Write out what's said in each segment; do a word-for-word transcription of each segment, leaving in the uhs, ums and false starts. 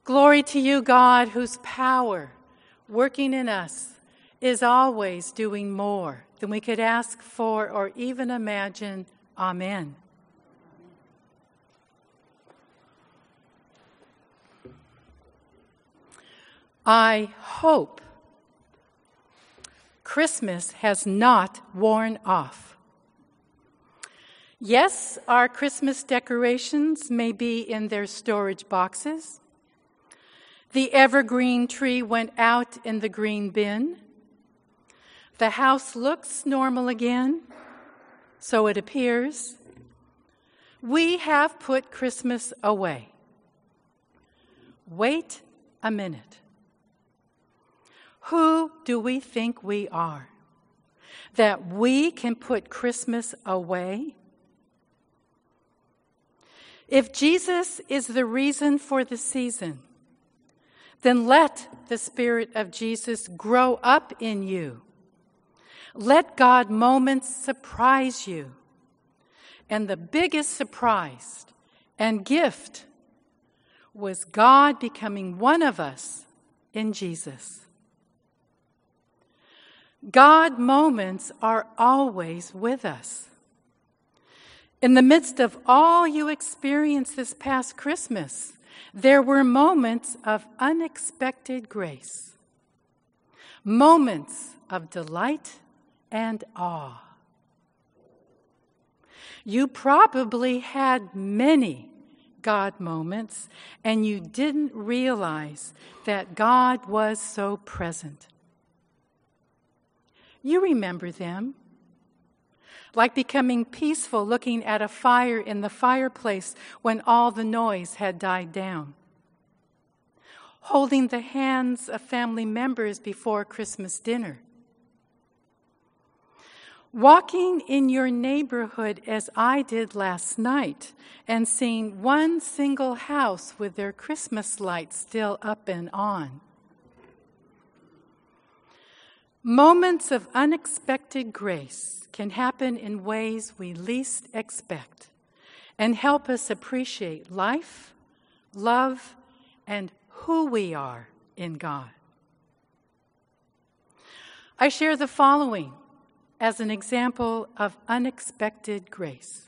Glory to you, God, whose power working in us is always doing more than we could ask for or even imagine. Amen. I hope Christmas has not worn off. Yes, our Christmas decorations may be in their storage boxes. The evergreen tree went out in the green bin. The house looks normal again, so it appears. We have put Christmas away. Wait a minute. Who do we think we are, that we can put Christmas away? If Jesus is the reason for the season, then let the Spirit of Jesus grow up in you. Let God moments surprise you. And the biggest surprise and gift was God becoming one of us in Jesus. God moments are always with us. In the midst of all you experienced this past Christmas, there were moments of unexpected grace, moments of delight and awe. You probably had many God moments, and you didn't realize that God was so present. You remember them, like becoming peaceful looking at a fire in the fireplace when all the noise had died down, holding the hands of family members before Christmas dinner, walking in your neighborhood as I did last night and seeing one single house with their Christmas lights still up and on. Moments of unexpected grace can happen in ways we least expect and help us appreciate life, love, and who we are in God. I share the following as an example of unexpected grace.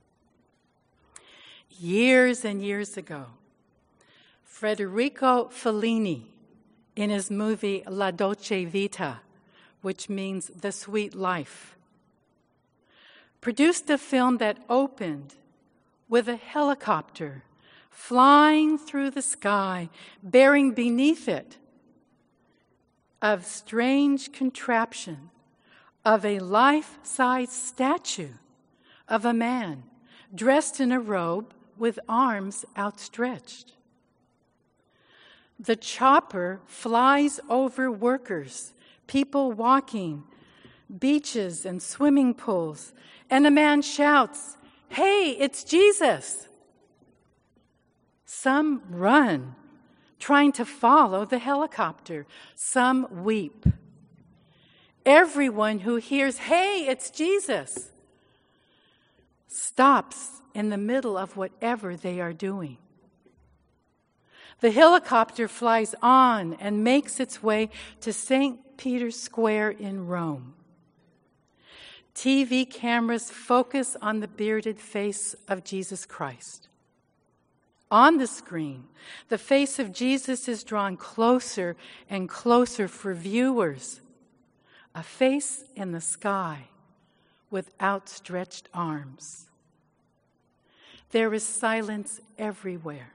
Years and years ago, Federico Fellini, in his movie La Dolce Vita, which means The Sweet Life, produced a film that opened with a helicopter flying through the sky, bearing beneath it a strange contraption of a life-size statue of a man dressed in a robe with arms outstretched. The chopper flies over workers, people walking, beaches and swimming pools, and a man shouts, "Hey, it's Jesus!" Some run, trying to follow the helicopter. Some weep. Everyone who hears, "Hey, it's Jesus," stops in the middle of whatever they are doing. The helicopter flies on and makes its way to Saint Peter's Square in Rome. T V cameras focus on the bearded face of Jesus Christ. On the screen, the face of Jesus is drawn closer and closer for viewers. A face in the sky with outstretched arms. There is silence everywhere.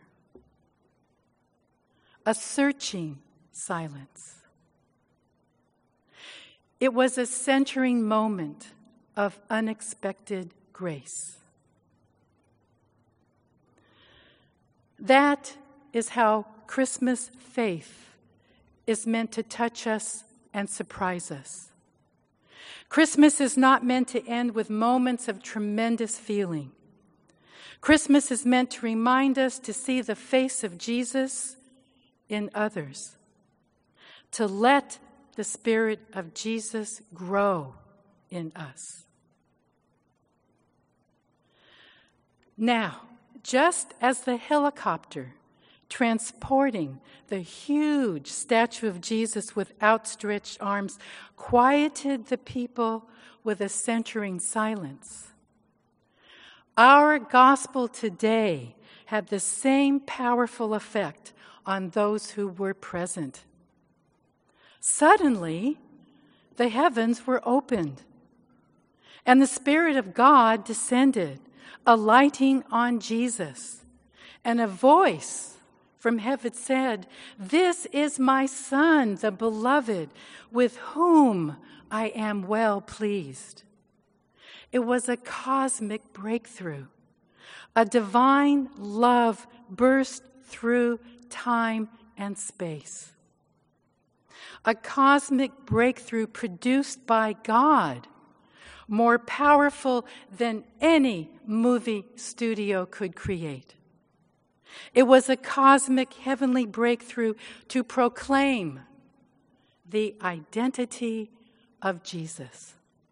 A searching silence. It was a centering moment of unexpected grace. That is how Christmas faith is meant to touch us and surprise us. Christmas is not meant to end with moments of tremendous feeling. Christmas is meant to remind us to see the face of Jesus in others, to let the Spirit of Jesus grow in us. Now, just as the helicopter transporting the huge statue of Jesus with outstretched arms, quieted the people with a centering silence. Our gospel today had the same powerful effect on those who were present. Suddenly, the heavens were opened, and the Spirit of God descended, alighting on Jesus. And a voice from heaven said, "This is my Son, the beloved, with whom I am well pleased." It was a cosmic breakthrough. A divine love burst through time and space. A cosmic breakthrough produced by God, more powerful than any movie studio could create. It was a cosmic heavenly breakthrough to proclaim the identity of Jesus.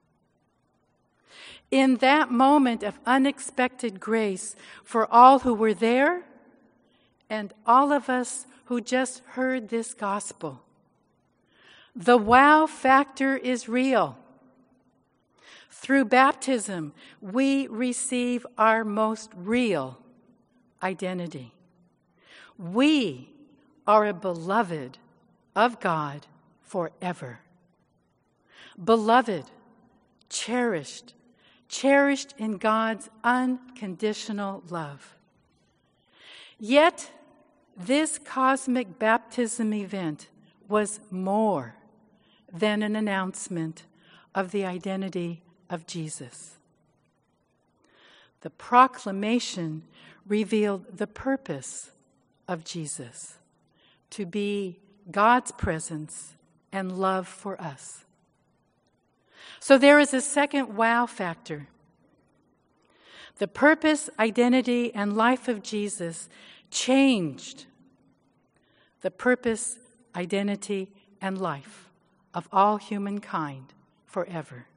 In that moment of unexpected grace for all who were there and all of us who just heard this gospel, the wow factor is real. Through baptism, we receive our most real identity. We are a beloved of God forever. Beloved, cherished, cherished in God's unconditional love. Yet, this cosmic baptism event was more than an announcement of the identity of Jesus. The proclamation revealed the purpose of Jesus, to be God's presence and love for us. So there is a second wow factor. The purpose, identity, and life of Jesus changed the purpose, identity, and life of all humankind forever.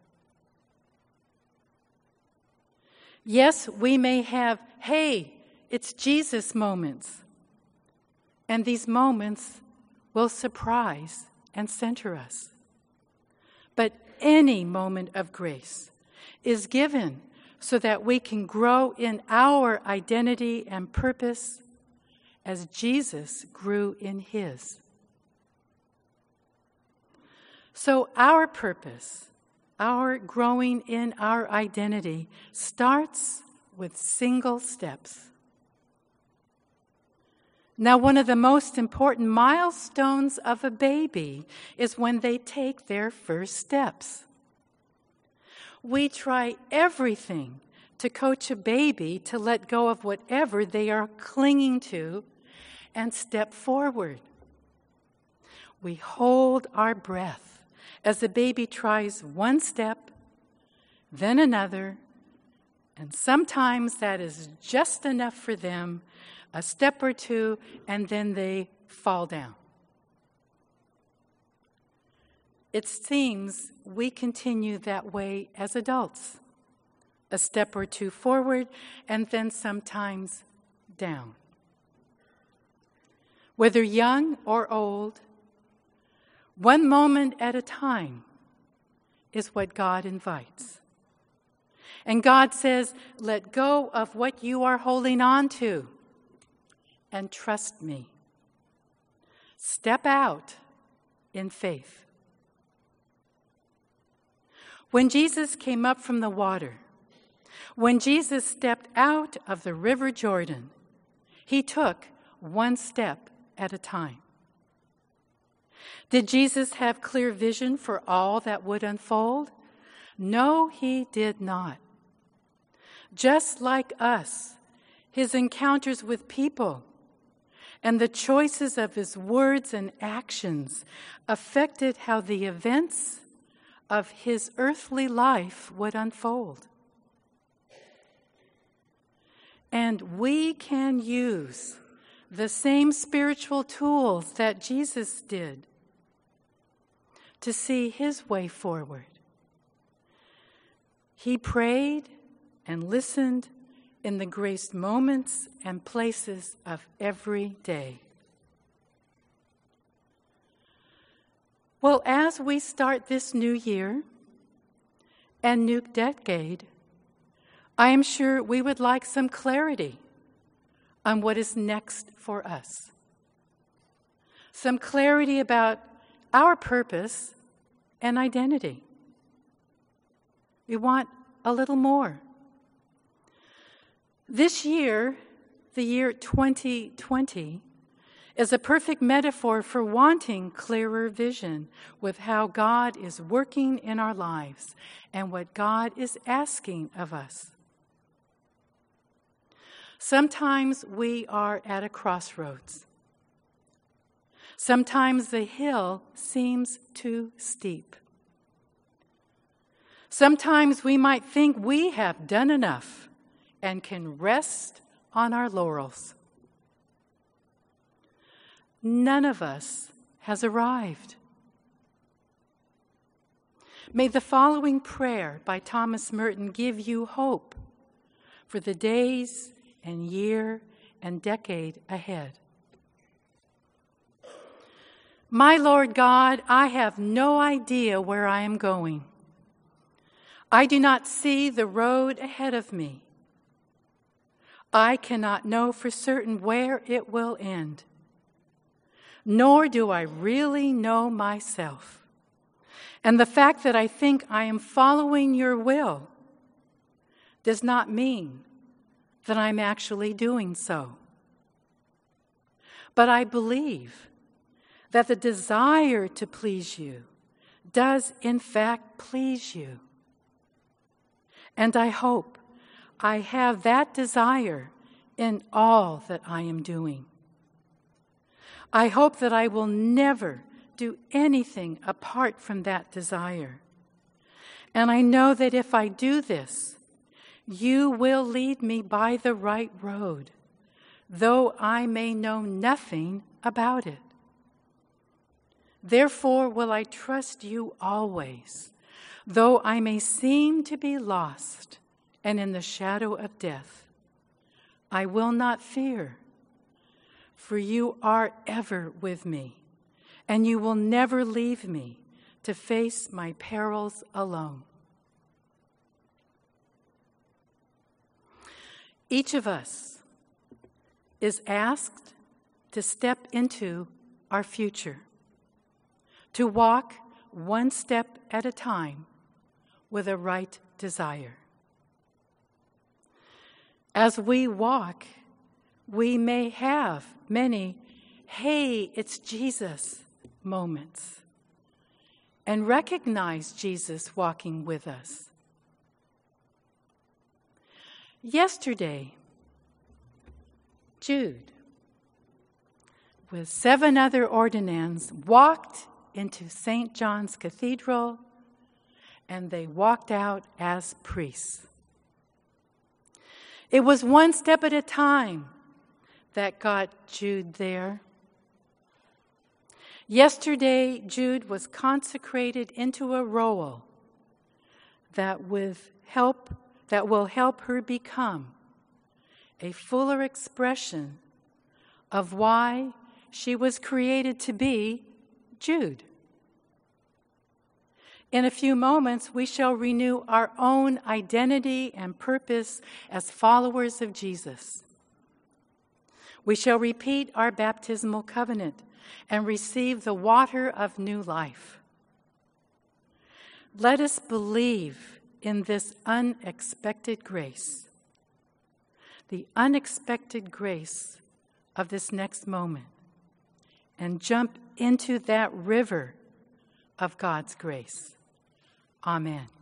Yes, we may have, hey, it's Jesus moments. And these moments will surprise and center us. But any moment of grace is given so that we can grow in our identity and purpose as Jesus grew in his. So our purpose, our growing in our identity, starts with single steps. Now, one of the most important milestones of a baby is when they take their first steps. We try everything to coach a baby to let go of whatever they are clinging to and step forward. We hold our breath as the baby tries one step, then another, and sometimes that is just enough for them, a step or two, and then they fall down. It seems we continue that way as adults, a step or two forward, and then sometimes down. Whether young or old, one moment at a time is what God invites. And God says, let go of what you are holding on to and trust me. Step out in faith. When Jesus came up from the water, when Jesus stepped out of the River Jordan, he took one step at a time. Did Jesus have clear vision for all that would unfold? No, he did not. Just like us, his encounters with people and the choices of his words and actions affected how the events of his earthly life would unfold. And we can use the same spiritual tools that Jesus did to see his way forward. He prayed and listened in the graced moments and places of every day. Well, as we start this new year and new decade, I am sure we would like some clarity on what is next for us. Some clarity about our purpose and identity. We want a little more. This year, the year twenty twenty, is a perfect metaphor for wanting clearer vision with how God is working in our lives and what God is asking of us. Sometimes we are at a crossroads. Sometimes the hill seems too steep. Sometimes we might think we have done enough and can rest on our laurels. None of us has arrived. May the following prayer by Thomas Merton give you hope for the days and year and decade ahead. My Lord God, I have no idea where I am going. I do not see the road ahead of me. I cannot know for certain where it will end. Nor do I really know myself. And the fact that I think I am following your will does not mean that I'm actually doing so. But I believe that the desire to please you does in fact please you. And I hope I have that desire in all that I am doing. I hope that I will never do anything apart from that desire. And I know that if I do this, you will lead me by the right road, though I may know nothing about it. Therefore will I trust you always, though I may seem to be lost and in the shadow of death. I will not fear, for you are ever with me, and you will never leave me to face my perils alone. Each of us is asked to step into our future, to walk one step at a time with a right desire. As we walk, we may have many, hey, it's Jesus moments, and recognize Jesus walking with us. Yesterday, Jude, with seven other ordinands, walked into Saint John's Cathedral, and they walked out as priests. It was one step at a time that got Jude there. Yesterday, Jude was consecrated into a role that with help that will help her become a fuller expression of why she was created to be Jude. In a few moments, we shall renew our own identity and purpose as followers of Jesus. We shall repeat our baptismal covenant and receive the water of new life. Let us believe in this unexpected grace, the unexpected grace of this next moment, and jump into that river of God's grace. Amen.